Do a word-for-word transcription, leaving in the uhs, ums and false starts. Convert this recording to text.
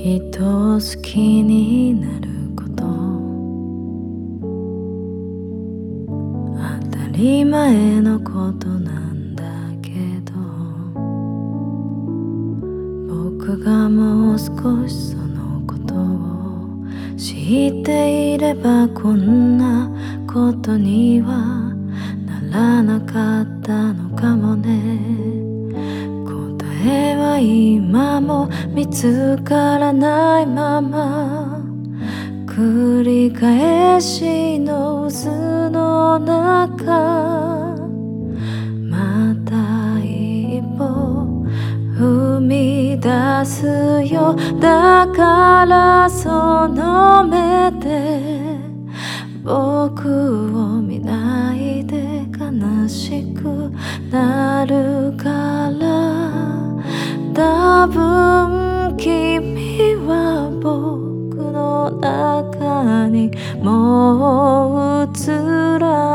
人を好きになること当たり前のことなんだけど、僕がもう少しそのことを知っていればこんなことにはならなかったのかもね。答えは今も見つからないまま、繰り返しの渦の中、また一歩踏み出すよ。だからその目で僕を見ないで悲しくなるから、多分君は僕の中にもう映ら